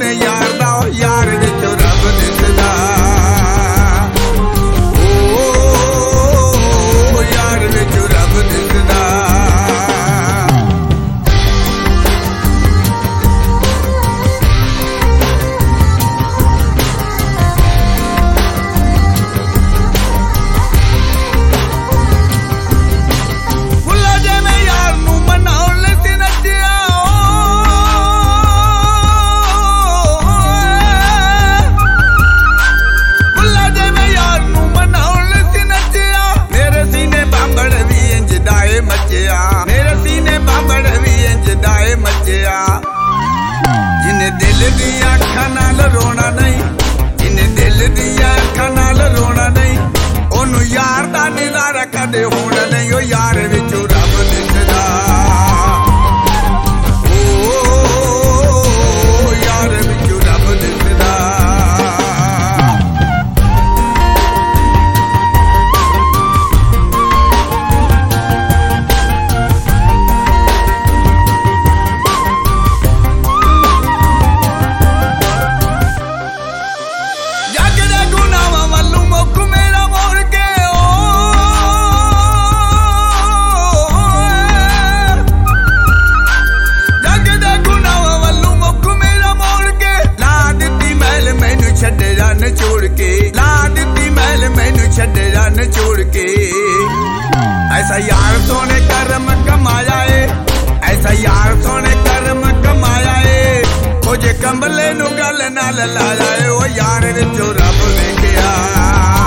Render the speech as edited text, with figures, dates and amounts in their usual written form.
सोने यार दा यार विच रब दिसदा ओ यार विच रब दिसदा जिन्हें दिल दिया अखां नाल रोना नहीं जिन्हें दिल दिया अखां नाल रोना नहीं ओनू यार दा नज़ारा कदे होना नहीं ओ यार विचों रब दिसदा ओ यार विचों रब दिसदा छोड़ के ला दित्ती महल मैनू छड्डे रन छोड़ के ऐसा यार सोने कर्म कमाया है ऐसा यार सोने कर्म कमाया है ओ जे कंबले नू गल नाल लाया है ओ यार विचों रब वेखिया